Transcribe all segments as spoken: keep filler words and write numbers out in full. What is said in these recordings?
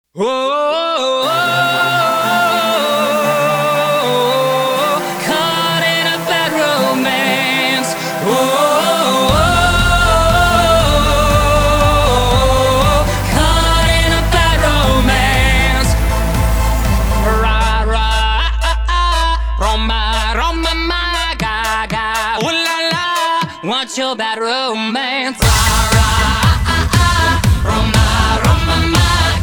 Oh, oh, oh, oh, caught in a bad romance. Oh, oh, oh, caught in a bad romance. Ra ra ah ah, Roma Roma ma ga ga, ooh la la, want your bad romance. Ra ra ah ah, Roma Roma ma.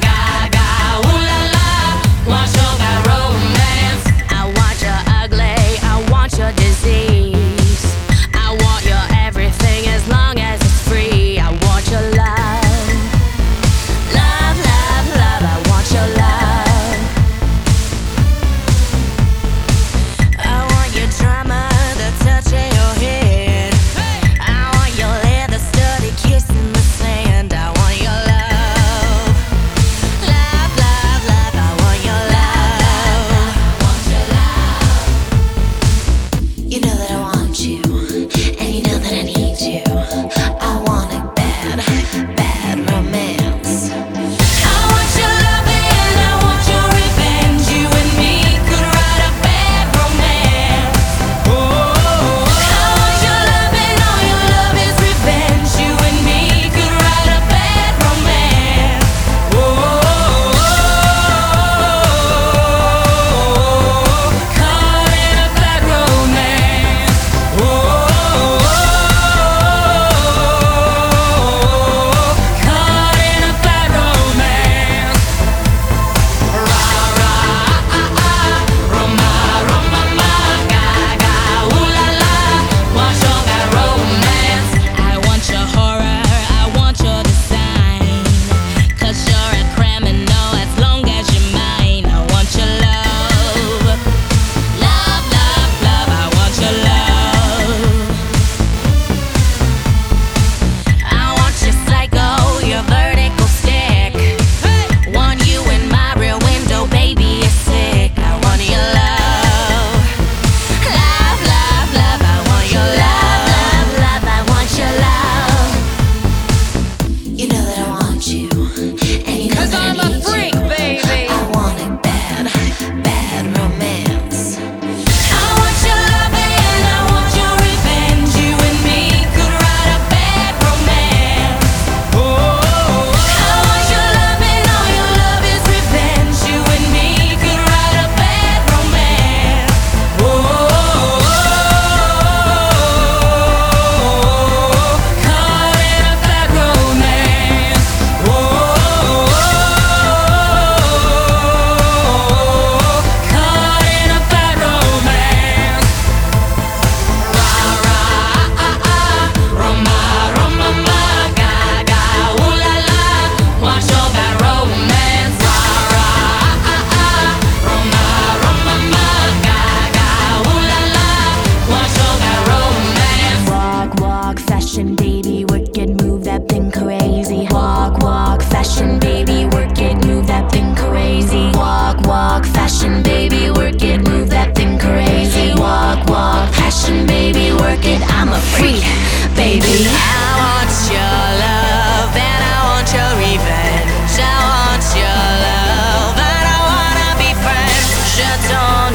I'm a freak, baby. I want your love and I want your revenge. I want your love and I wanna be friends. Je ton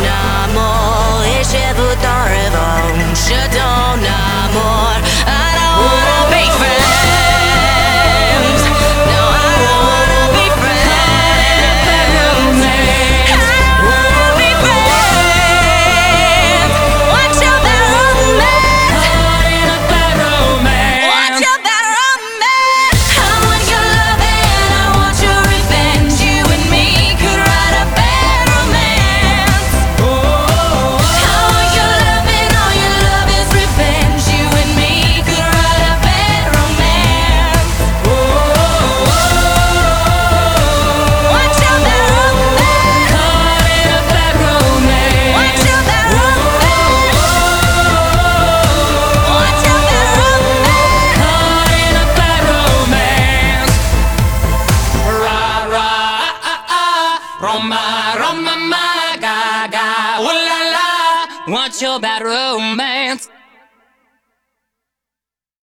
amour et je veux ton revanche. Je ton amour and I wanna be friends. No, I don't wanna be friends. I don't wanna be friends. What's your bad romance? Roma, Roma, ma, ga, ga, ooh la la, want your bad romance.